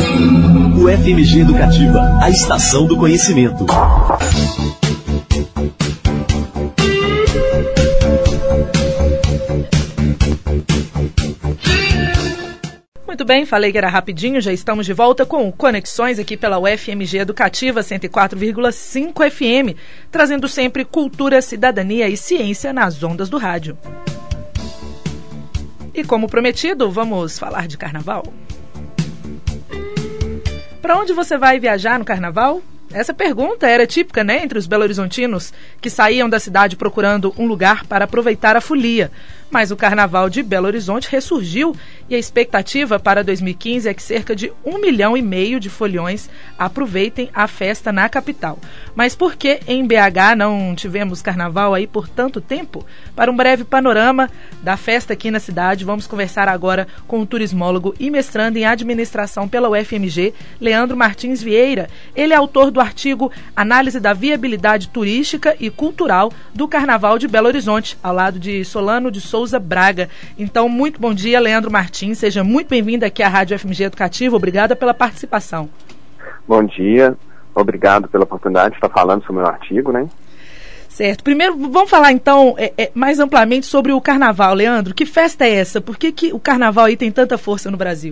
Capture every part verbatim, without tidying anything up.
U F M G Educativa, a estação do conhecimento. Muito bem, falei que era rapidinho, já estamos de volta com Conexões aqui pela U F M G Educativa cento e quatro vírgula cinco F M, trazendo sempre cultura, cidadania e ciência nas ondas do rádio. E como prometido, vamos falar de carnaval. Para onde você vai viajar no carnaval? Essa pergunta era típica, né, entre os belo-horizontinos que saíam da cidade procurando um lugar para aproveitar a folia. Mas o Carnaval de Belo Horizonte ressurgiu e a expectativa para dois mil e quinze é que cerca de um milhão e meio de foliões aproveitem a festa na capital. Mas por que em B H não tivemos carnaval aí por tanto tempo? Para um breve panorama da festa aqui na cidade, vamos conversar agora com o turismólogo e mestrando em administração pela U F M G, Leandro Martins Vieira. Ele é autor do artigo Análise da Viabilidade Turística e Cultural do Carnaval de Belo Horizonte, ao lado de Solano de Souza Braga. Então, muito bom dia, Leandro Martins. Seja muito bem-vindo aqui à Rádio F M G Educativa. Obrigada pela participação. Bom dia. Obrigado pela oportunidade de estar falando sobre o meu artigo, né? Certo. Primeiro, vamos falar, então, é, é, mais amplamente sobre o Carnaval. Leandro, que festa é essa? Por que, que o Carnaval aí tem tanta força no Brasil?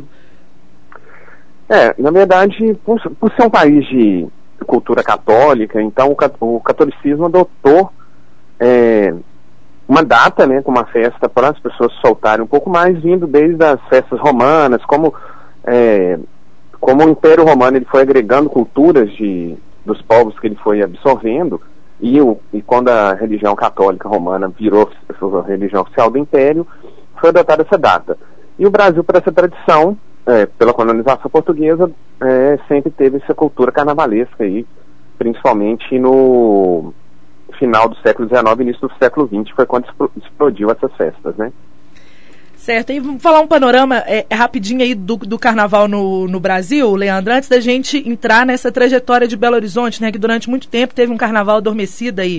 É, na verdade, por, por ser um país de cultura católica, então o, o catolicismo adotou é, uma data, né, com uma festa para as pessoas soltarem um pouco mais, vindo desde as festas romanas, como, é, como o Império Romano ele foi agregando culturas de, dos povos que ele foi absorvendo, e, o, e quando a religião católica romana virou a religião oficial do Império, foi adotada essa data. E o Brasil, por essa tradição, é, pela colonização portuguesa, é, sempre teve essa cultura carnavalesca aí, principalmente no final do século dezenove, início do século vinte, foi quando explodiu essas festas, né? Certo, e vamos falar um panorama é, rapidinho aí do, do carnaval no, no Brasil, Leandro, antes da gente entrar nessa trajetória de Belo Horizonte, né, que durante muito tempo teve um carnaval adormecido aí.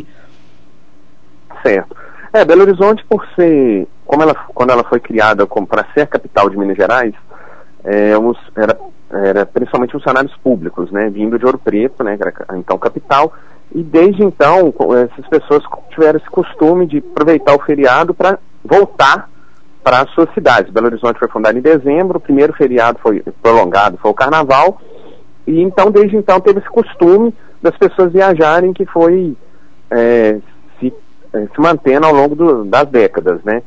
Certo. É, Belo Horizonte, por ser, como ela, quando ela foi criada para ser a capital de Minas Gerais, é, uns, era, era principalmente funcionários públicos, né, vindo de Ouro Preto, né, que era então capital, e desde então essas pessoas tiveram esse costume de aproveitar o feriado para voltar para as suas cidades. Belo Horizonte foi fundado em dezembro, o primeiro feriado foi prolongado, foi o Carnaval, e então desde então teve esse costume das pessoas viajarem, que foi é, se, é, se mantendo ao longo do, das décadas, né?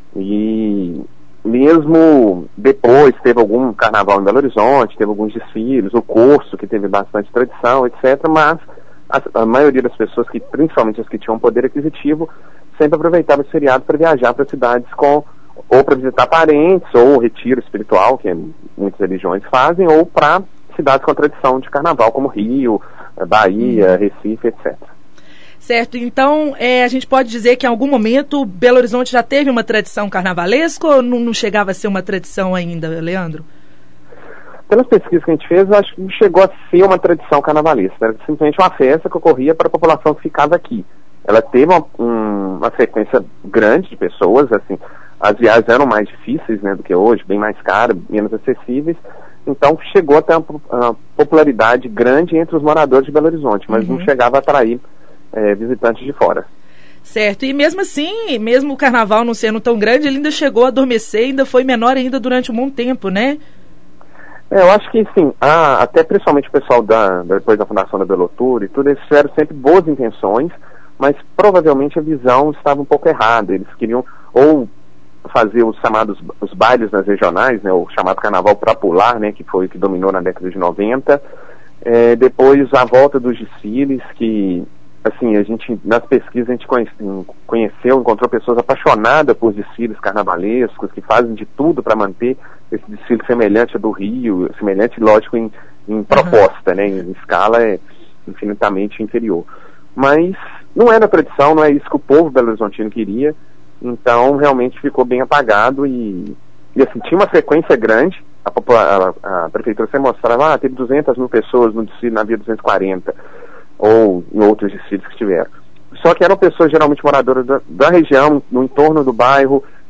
E mesmo depois teve algum carnaval em Belo Horizonte, teve alguns desfiles, o curso que teve bastante tradição, etcétera, mas a, a maioria das pessoas, que principalmente as que tinham poder aquisitivo, sempre aproveitava esse feriado para viajar para cidades com, ou para visitar parentes, ou retiro espiritual, que muitas religiões fazem, ou para cidades com tradição de carnaval, como Rio, Bahia, Recife, etcétera. Certo, então é, a gente pode dizer que em algum momento Belo Horizonte já teve uma tradição carnavalesca ou não, não chegava a ser uma tradição ainda, Leandro? Pelas pesquisas que a gente fez, eu acho que chegou a ser uma tradição carnavalesca. Era simplesmente uma festa que ocorria para a população que ficava aqui. Ela teve uma, um, uma frequência grande de pessoas, assim, as viagens eram mais difíceis, né, do que hoje, bem mais caras, menos acessíveis, então chegou a ter uma, uma popularidade grande entre os moradores de Belo Horizonte, mas uhum. não chegava a atrair é, visitantes de fora. Certo, e mesmo assim, mesmo o carnaval não sendo tão grande, ele ainda chegou a adormecer, ainda foi menor ainda durante um bom tempo, né? É, eu acho que sim, a, até principalmente o pessoal da, depois da fundação da Belo Tour e tudo, eles tiveram sempre boas intenções, mas provavelmente a visão estava um pouco errada. Eles queriam ou fazer os chamados os bailes nas regionais, né, o chamado carnaval popular, né, que foi o que dominou na década de noventa. É, depois a volta dos desfiles, que assim, a gente, nas pesquisas a gente conhece, conheceu, encontrou pessoas apaixonadas por desfiles carnavalescos, que fazem de tudo para manter esse desfile semelhante ao do Rio, semelhante, lógico, em, em uhum. proposta, né, em escala é infinitamente inferior. Mas não era tradição, não é isso que o povo belo-horizontino queria, então realmente ficou bem apagado e, e assim, tinha uma frequência grande. A, a, a prefeitura sempre mostrava, ah, teve duzentas mil pessoas no desfile, na Via duzentos e quarenta, ou em outros desfiles que tiveram. Só que eram pessoas geralmente moradoras da, da região, no entorno do bairro,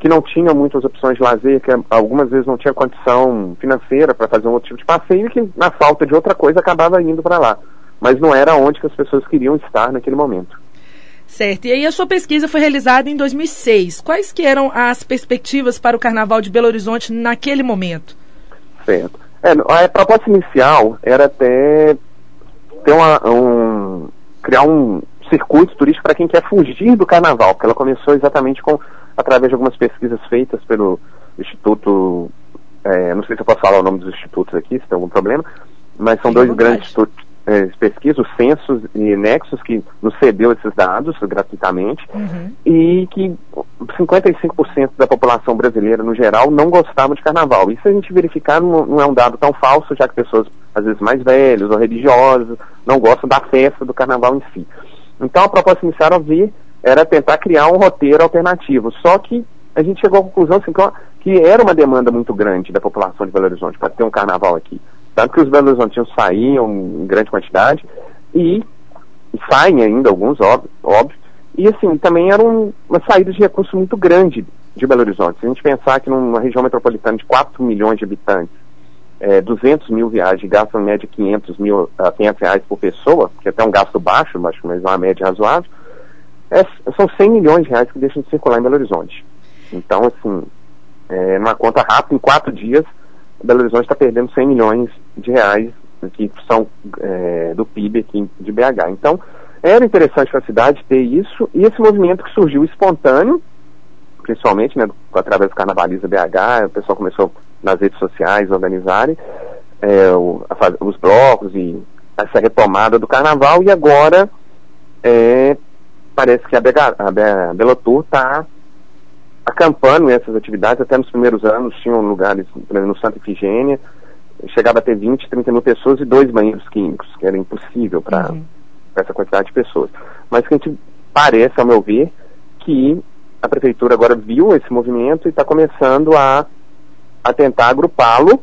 que não tinham muitas opções de lazer, que algumas vezes não tinha condição financeira para fazer um outro tipo de passeio, e que na falta de outra coisa acabava indo para lá. Mas não era onde que as pessoas queriam estar naquele momento. Certo. E aí a sua pesquisa foi realizada em dois mil e seis. Quais que eram as perspectivas para o Carnaval de Belo Horizonte naquele momento? Certo. É, a proposta inicial era até ter uma, um, criar um circuito turístico para quem quer fugir do Carnaval, porque ela começou exatamente com, através de algumas pesquisas feitas pelo Instituto, é, não sei se eu posso falar o nome dos institutos aqui, se tem algum problema, mas são Sim, dois grandes institutos é, de pesquisa, o Census e Nexus, que nos cedeu esses dados gratuitamente, uhum. e que cinquenta e cinco por cento da população brasileira, no geral, não gostava de Carnaval. Isso a gente verificar não, não é um dado tão falso, já que pessoas, às vezes, mais velhas ou religiosas, não gostam da festa do Carnaval em si. Então, a proposta inicial havia, era tentar criar um roteiro alternativo, só que a gente chegou à conclusão assim, que era uma demanda muito grande da população de Belo Horizonte para ter um Carnaval aqui. Tanto que os Belo Horizontinos saíam em grande quantidade, e, e saem ainda alguns, óbvio, óbvio, e assim, também era um, uma saída de recurso muito grande de Belo Horizonte. Se a gente pensar que numa região metropolitana de quatro milhões de habitantes, é, duzentos mil viagens, gastam em média quinhentos mil, uh, quinhentos reais por pessoa, que é até um gasto baixo, mas uma média razoável, é, são cem milhões de reais que deixam de circular em Belo Horizonte. Então, assim, é, numa conta rápida, em quatro dias, Belo Horizonte está perdendo cem milhões de reais, que são é, do P I B aqui de B H. Então, era interessante para a cidade ter isso, e esse movimento que surgiu espontâneo, principalmente, né, através do Carnavaliza B H, o pessoal começou nas redes sociais a organizarem é, o, a, os blocos e essa retomada do Carnaval, e agora é, parece que a, Bega, a, Be, a Belotour está acampando essas atividades. Até nos primeiros anos tinham lugares, por exemplo, no Santa Efigênia, chegava a ter vinte, trinta mil pessoas e dois banheiros químicos, que era impossível para uhum. essa quantidade de pessoas. Mas que a gente parece, ao meu ver, que a prefeitura agora viu esse movimento e está começando a, a tentar agrupá-lo,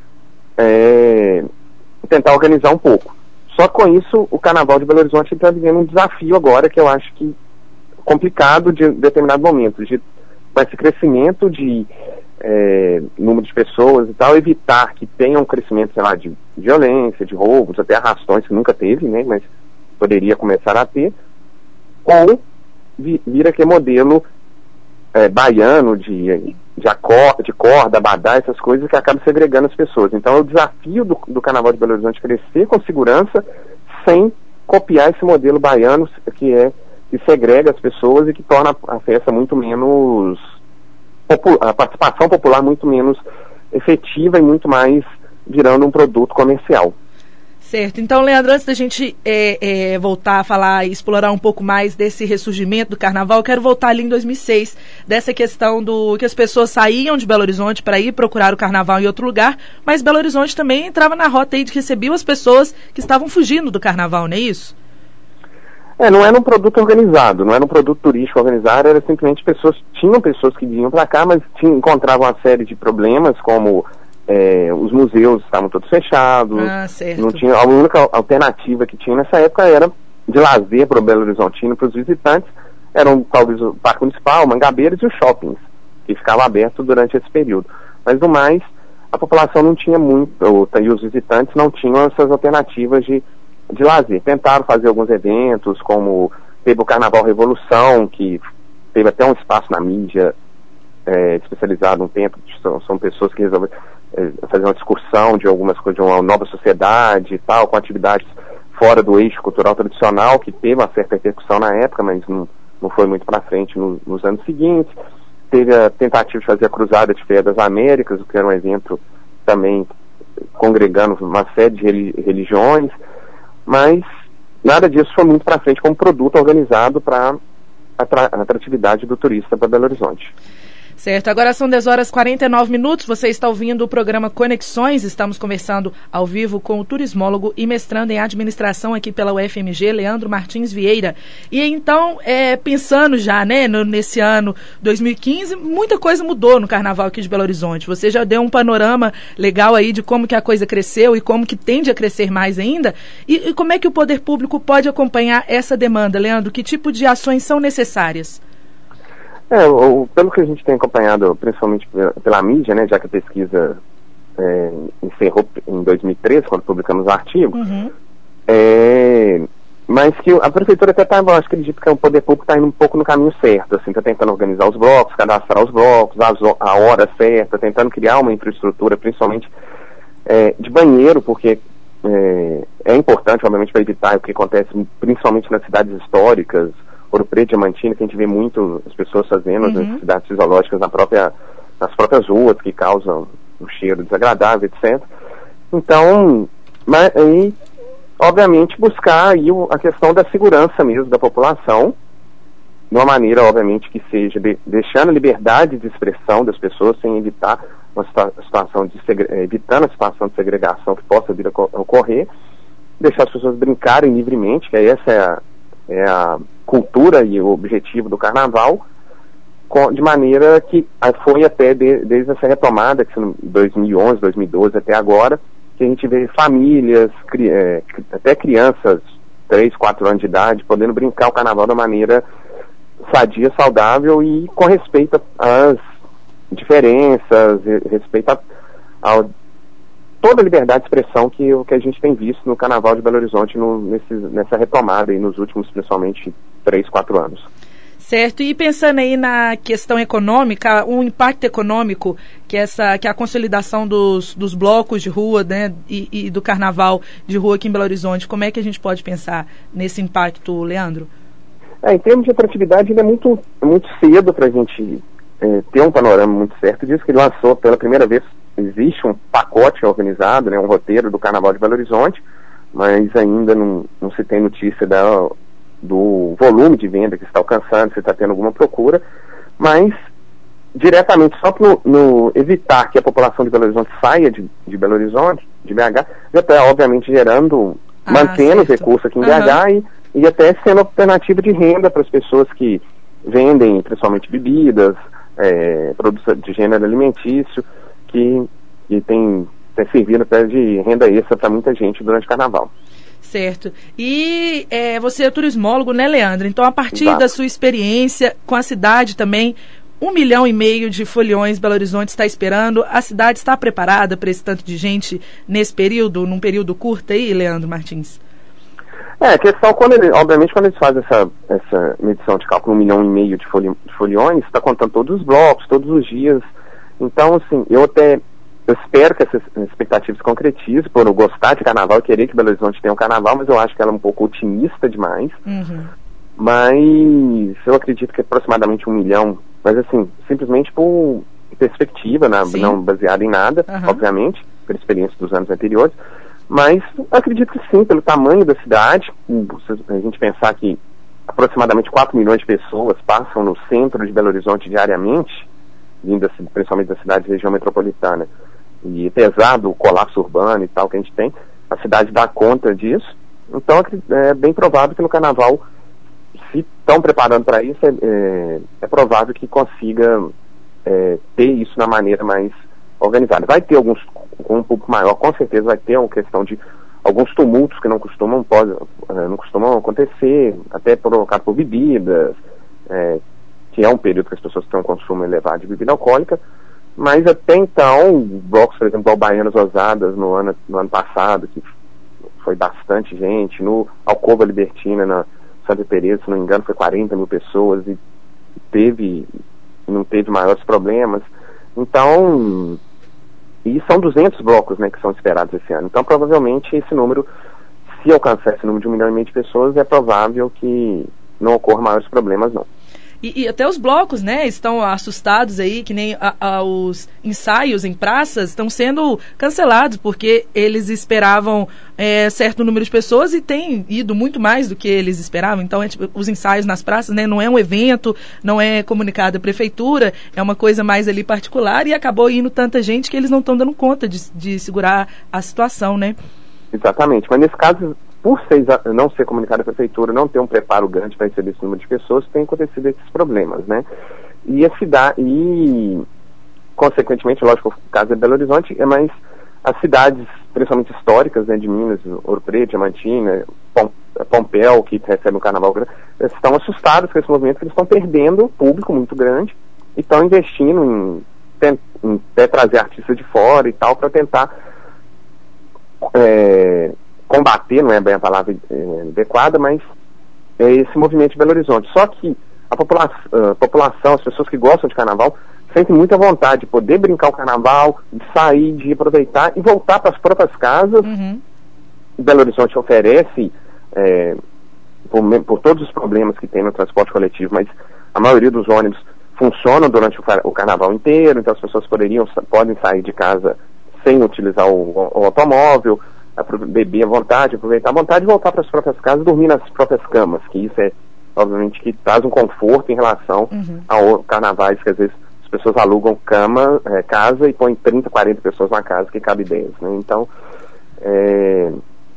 é, tentar organizar um pouco. Só que com isso, o Carnaval de Belo Horizonte está vivendo um desafio agora, que eu acho que complicado de determinado momento, de com esse crescimento de é, número de pessoas e tal, evitar que tenha um crescimento, sei lá, de violência, de roubos, até arrastões, que nunca teve, né, mas poderia começar a ter, ou vi, vir aquele modelo é, baiano de, de, acor, de corda, abadá, essas coisas que acabam segregando as pessoas. Então, é o desafio do, do Carnaval de Belo Horizonte crescer com segurança, sem copiar esse modelo baiano, que é que segrega as pessoas e que torna a festa muito menos, a participação popular muito menos efetiva e muito mais virando um produto comercial. Certo. Então, Leandro, antes da gente é, é, voltar a falar e explorar um pouco mais desse ressurgimento do Carnaval, eu quero voltar ali em dois mil e seis, dessa questão do que as pessoas saíam de Belo Horizonte para ir procurar o Carnaval em outro lugar, mas Belo Horizonte também entrava na rota aí de que recebia as pessoas que estavam fugindo do Carnaval, não é isso? É, não era um produto organizado, não era um produto turístico organizado, era simplesmente pessoas, tinham pessoas que vinham para cá, mas tinham, encontravam uma série de problemas, como é, os museus estavam todos fechados, ah, não tinha, a única alternativa que tinha nessa época era de lazer para o Belo Horizontino, para os visitantes, eram talvez o Parque Municipal, Mangabeiras e os shoppings, que ficavam abertos durante esse período. Mas, no mais, a população não tinha muito, ou, e os visitantes não tinham essas alternativas de de lazer. Tentaram fazer alguns eventos, como teve o Carnaval Revolução, que teve até um espaço na mídia é, especializado um tempo, são, são pessoas que resolveram é, fazer uma discussão de algumas coisas, de uma nova sociedade e tal, com atividades fora do eixo cultural tradicional, que teve uma certa repercussão na época, mas não, não foi muito para frente no, nos anos seguintes. Teve a tentativa de fazer a Cruzada de Feira das Américas, que era um evento também congregando uma série de religiões, mas nada disso foi muito para frente como produto organizado para a atratividade do turista para Belo Horizonte. Certo, agora são dez horas e quarenta e nove minutos, você está ouvindo o programa Conexões, estamos conversando ao vivo com o turismólogo e mestrando em administração aqui pela U F M G, Leandro Martins Vieira. E então, é, pensando já, né, no, nesse ano dois mil e quinze, muita coisa mudou no Carnaval aqui de Belo Horizonte. Você já deu um panorama legal aí de como que a coisa cresceu e como que tende a crescer mais ainda. E, e como é que o poder público pode acompanhar essa demanda, Leandro? Que tipo de ações são necessárias? É, o, pelo que a gente tem acompanhado, principalmente pela, pela mídia, né, já que a pesquisa é, encerrou em dois mil e treze, quando publicamos o artigo, uhum. é, mas que a prefeitura até está, eu acho que acredito que o poder público está indo um pouco no caminho certo, assim, está tentando organizar os blocos, cadastrar os blocos, a, a hora certa, tentando criar uma infraestrutura, principalmente é, de banheiro, porque é, é importante, obviamente, para evitar o que acontece principalmente nas cidades históricas, Ouro Preto, Diamantina, que a gente vê muito as pessoas fazendo, uhum. as cidades fisiológicas na própria, nas próprias ruas, que causam um cheiro desagradável, etcétera. Então, mas, aí, obviamente, buscar aí a questão da segurança mesmo da população, de uma maneira, obviamente, que seja de, deixando a liberdade de expressão das pessoas, sem evitar uma situação de evitando a situação de segregação que possa vir a ocorrer, deixar as pessoas brincarem livremente, que essa é a, é a cultura e o objetivo do carnaval, com, de maneira que foi até de, desde essa retomada, que em dois mil e onze, dois mil e doze até agora, que a gente vê famílias, cri, é, até crianças, três, quatro anos de idade, podendo brincar o carnaval de uma maneira sadia, saudável e com respeito às diferenças, respeito a, a toda a liberdade de expressão que, que a gente tem visto no Carnaval de Belo Horizonte no, nesse, nessa retomada aí, nos últimos, principalmente, três, quatro anos. Certo, e pensando aí na questão econômica, o impacto econômico que, essa, que a consolidação dos, dos blocos de rua, né, e, e do Carnaval de rua aqui em Belo Horizonte, como é que a gente pode pensar nesse impacto, Leandro? É, em termos de atratividade, ele é muito, muito cedo para a gente é, ter um panorama muito certo disso, que ele lançou pela primeira vez. Existe um pacote organizado, né, um roteiro do Carnaval de Belo Horizonte, mas ainda não, não se tem notícia da, do volume de venda que está alcançando, se está tendo alguma procura, mas diretamente só para evitar que a população de Belo Horizonte saia de, de Belo Horizonte, de B H, já está obviamente gerando, ah, mantendo os recursos aqui em uhum. B H e, e até sendo alternativa de renda para as pessoas que vendem principalmente bebidas, é, produtos de gênero alimentício, que, que tem, tem servido até de renda extra para muita gente durante o carnaval. Certo. E é, você é turismólogo, né, Leandro? Então, a partir Exato. da sua experiência com a cidade também, um milhão e meio de foliões Belo Horizonte está esperando. A cidade está preparada para esse tanto de gente nesse período, num período curto aí, Leandro Martins? É, a questão, quando ele, obviamente, quando eles fazem essa, essa medição de cálculo, um milhão e meio de, foli, de foliões, está contando todos os blocos, todos os dias. Então, assim, eu até eu espero que essas expectativas se concretizem, por eu gostar de carnaval e querer que Belo Horizonte tenha um carnaval, mas eu acho que ela é um pouco otimista demais. Uhum. Mas eu acredito que é aproximadamente um milhão, mas assim, simplesmente por perspectiva, né, não baseada em nada, uhum. obviamente, pela experiência dos anos anteriores, mas acredito que sim, pelo tamanho da cidade, a gente pensar que aproximadamente quatro milhões de pessoas passam no centro de Belo Horizonte diariamente, vindo principalmente da cidade e região metropolitana, e apesar do colapso urbano e tal que a gente tem, a cidade dá conta disso. Então é bem provável que no carnaval, se estão preparando para isso, é, é, é provável que consiga é, ter isso na maneira mais organizada. Vai ter alguns, com um público maior, com certeza vai ter uma questão de alguns tumultos que não costumam, pode, não costumam acontecer, até provocado por bebidas, é, que é um período que as pessoas têm um consumo elevado de bebida alcoólica, mas até então, blocos, por exemplo, Baianas Ousadas no ano, no ano passado, que foi bastante gente, no Alcova Libertina, na Santa Teresa, se não me engano, foi quarenta mil pessoas e teve, não teve maiores problemas. Então, e são duzentos blocos, né, que são esperados esse ano. Então, provavelmente, esse número, se alcançar esse número de um milhão e meio de pessoas, é provável que não ocorram maiores problemas, não. E, e até os blocos, né, estão assustados aí, que nem a, a, os ensaios em praças estão sendo cancelados, porque eles esperavam é, certo número de pessoas e tem ido muito mais do que eles esperavam. Então, é, tipo, os ensaios nas praças, né, não é um evento, não é comunicado à prefeitura, é uma coisa mais ali particular e acabou indo tanta gente que eles não estão dando conta de, de segurar a situação, né? Exatamente, mas nesse caso, por ser, não ser comunicado à prefeitura, não ter um preparo grande para receber esse número de pessoas, tem acontecido esses problemas, né? E a cidade, e consequentemente, lógico, o caso é Belo Horizonte, é mais as cidades, principalmente históricas, né, de Minas, Ouro Preto, Diamantina, Pont, Pompéu, que recebe o carnaval, eles estão assustados com esse movimento, que eles estão perdendo um público muito grande e estão investindo em, em, em até trazer artistas de fora e tal, para tentar é, combater, não é bem a palavra é, adequada, mas é esse movimento de Belo Horizonte. Só que a popula a população, as pessoas que gostam de carnaval, sentem muita vontade de poder brincar o carnaval, de sair, de aproveitar e voltar para as próprias casas. Uhum. Belo Horizonte oferece, é, por, por todos os problemas que tem no transporte coletivo, mas a maioria dos ônibus funcionam durante o, o carnaval inteiro, então as pessoas poderiam, podem sair de casa sem utilizar o, o automóvel, beber à vontade, aproveitar à vontade e voltar para as próprias casas, dormir nas próprias camas, que isso é, obviamente, que traz um conforto em relação uhum. ao carnavais, que às vezes as pessoas alugam cama, é, casa e põem trinta, quarenta pessoas na casa, que cabe dez, né? Então, é...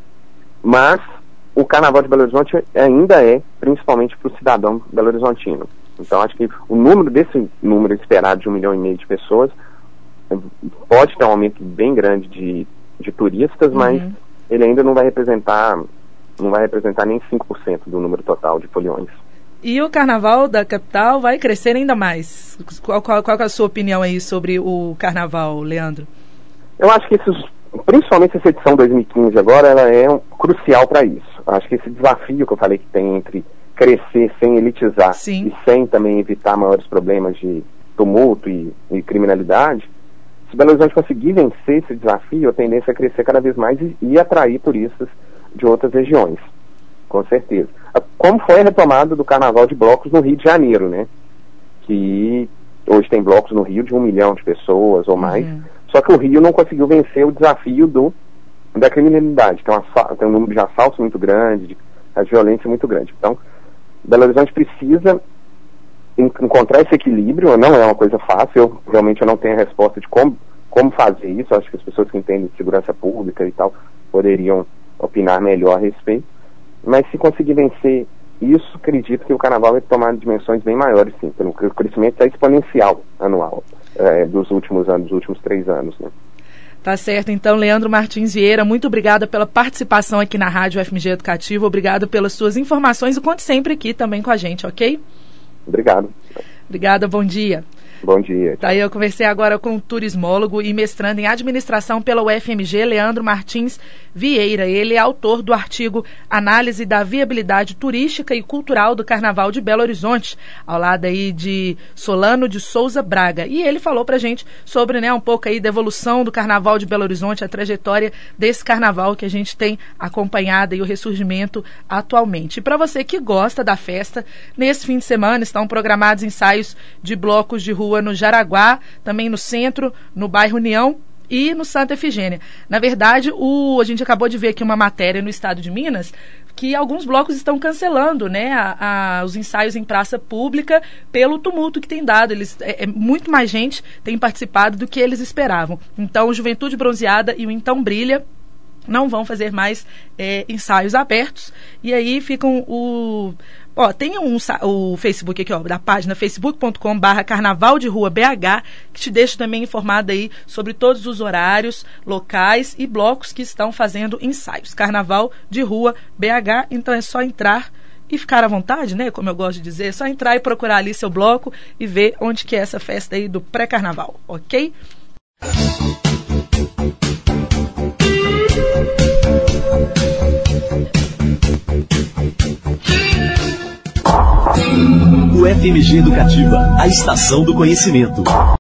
mas o Carnaval de Belo Horizonte ainda é, principalmente para o cidadão belo-horizontino. Então, acho que o número desse número esperado de um milhão e meio de pessoas pode ter um aumento bem grande de, de turistas, uhum. mas ele ainda não vai representar, não vai representar nem cinco por cento do número total de foliões. E o Carnaval da capital vai crescer ainda mais. Qual, qual, qual é a sua opinião aí sobre o Carnaval, Leandro? Eu acho que esses, principalmente essa edição dois mil e quinze agora, ela é um, crucial para isso. Acho que esse desafio que eu falei que tem entre crescer sem elitizar Sim. e sem também evitar maiores problemas de tumulto e, e criminalidade, se Belo Horizonte conseguir vencer esse desafio, a tendência é crescer cada vez mais e, e atrair turistas de outras regiões, com certeza. Como foi a retomada do Carnaval de blocos no Rio de Janeiro, né? Que hoje tem blocos no Rio de um milhão de pessoas ou mais, uhum. só que o Rio não conseguiu vencer o desafio do, da criminalidade. Tem, uma, tem um número de assaltos muito grande, de, de violência muito grande. Então, Belo Horizonte precisa encontrar esse equilíbrio, não é uma coisa fácil, eu realmente eu não tenho a resposta de como, como fazer isso, acho que as pessoas que entendem de segurança pública e tal poderiam opinar melhor a respeito, mas se conseguir vencer isso, acredito que o carnaval vai tomar dimensões bem maiores, sim, pelo que o crescimento é exponencial anual é, dos últimos anos, dos últimos três anos, né? Tá certo, então, Leandro Martins Vieira, muito obrigada pela participação aqui na Rádio F M G Educativa, obrigado pelas suas informações e conte sempre aqui também com a gente, ok? Obrigado. Obrigada, bom dia. Bom dia. Tá aí, eu conversei agora com o turismólogo e mestrando em administração pela U F M G, Leandro Martins Vieira. Ele é autor do artigo Análise da Viabilidade Turística e Cultural do Carnaval de Belo Horizonte, ao lado aí de Solano de Souza Braga. E ele falou pra gente sobre, né, um pouco aí da evolução do Carnaval de Belo Horizonte, a trajetória desse carnaval que a gente tem acompanhado e o ressurgimento atualmente. E para você que gosta da festa, nesse fim de semana estão programados ensaios de blocos de rua no Jaraguá, também no centro, no bairro União e no Santa Efigênia. Na verdade, o, a gente acabou de ver aqui uma matéria no estado de Minas que alguns blocos estão cancelando, né, a, a, os ensaios em praça pública pelo tumulto que tem dado. Eles, é, é, muito mais gente tem participado do que eles esperavam. Então, o Juventude Bronzeada e o Então Brilha não vão fazer mais é, ensaios abertos. E aí ficam o... Ó, tem um, o Facebook aqui, ó, da página facebook ponto com barra Carnaval de Rua B H, que te deixa também informado aí sobre todos os horários, locais e blocos que estão fazendo ensaios. Carnaval de Rua B H, então é só entrar e ficar à vontade, né, como eu gosto de dizer, é só entrar e procurar ali seu bloco e ver onde que é essa festa aí do pré-carnaval, ok? O F M G Educativa, a estação do conhecimento.